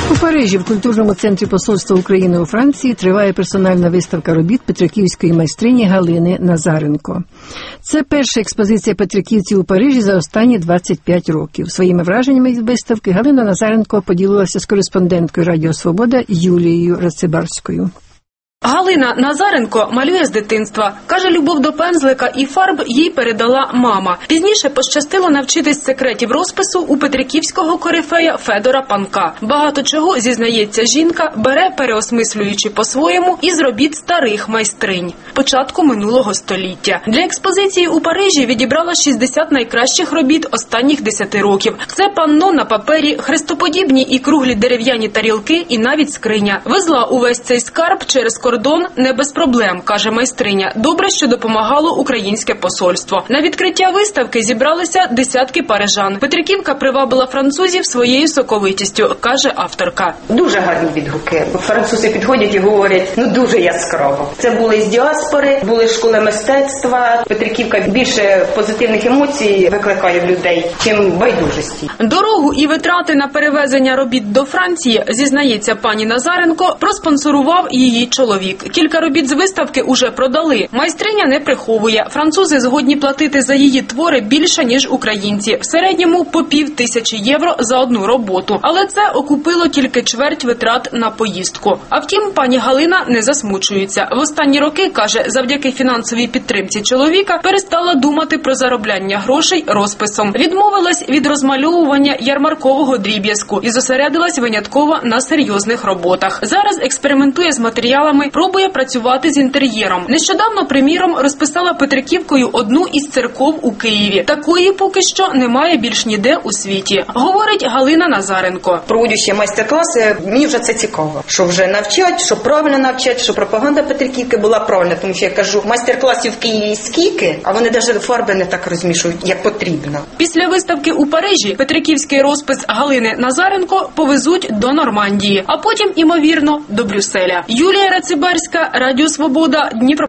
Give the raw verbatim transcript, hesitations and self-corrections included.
У Парижі в культурному центрі посольства України у Франції триває персональна виставка робіт петриківської майстрині Галини Назаренко. Це перша експозиція петриківців у Парижі за останні двадцять п'ять років. Своїми враженнями від виставки Галина Назаренко поділилася з кореспонденткою Радіо Свобода Юлією Рацибарською. Галина Назаренко малює з дитинства. Каже, любов до пензлика і фарб їй передала мама. Пізніше пощастило навчитись секретів розпису у петриківського корифея Федора Панка. Багато чого, зізнається жінка, бере, переосмислюючи по-своєму, із робіт старих майстринь початку минулого століття. Для експозиції у Парижі відібрала шістдесят найкращих робіт останніх десяти років. Це панно на папері, хрестоподібні і круглі дерев'яні тарілки і навіть скриня. Везла увесь цей скарб через кордон не без проблем, каже майстриня. Добре, що допомагало українське посольство. На відкриття виставки зібралися десятки парижан. Петриківка привабила французів своєю соковитістю, каже авторка. Дуже гарні відгуки. Французи підходять і говорять, ну дуже яскраво. Це були з діаспори, були школи мистецтва. Петриківка більше позитивних емоцій викликає в людей, чим байдужості. Дорогу і витрати на перевезення робіт до Франції, зізнається пані Назаренко, проспонсорував її чоловік. Кілька робіт з виставки уже продали. Майстриня не приховує. Французи згодні платити за її твори більше, ніж українці. В середньому по пів тисячі євро за одну роботу. Але це окупило тільки чверть витрат на поїздку. А втім, пані Галина не засмучується. В останні роки, каже, завдяки фінансовій підтримці чоловіка, перестала думати про заробляння грошей розписом. Відмовилась від розмальовування ярмаркового дріб'язку і зосередилась винятково на серйозних роботах. Зараз експериментує з матеріалами, пробує працювати з інтер'єром. Нещодавно, приміром, розписала Петриківкою одну із церков у Києві. Такої поки що немає більш ніде у світі, говорить Галина Назаренко. Проводжу ще майстер-класи, мені вже це цікаво. Що вже навчать, що правильно навчать, що пропаганда Петриківки була правильна. Тому що я кажу, майстер-класів в Києві скільки, а вони навіть фарби не так розмішують, як потрібно. Після виставки у Парижі петриківський розпис Галини Назаренко повезуть до Нормандії, а потім, імовірно, до Брюсселя. Юлія Рацибарська, Радіо Свобода, Дніпро.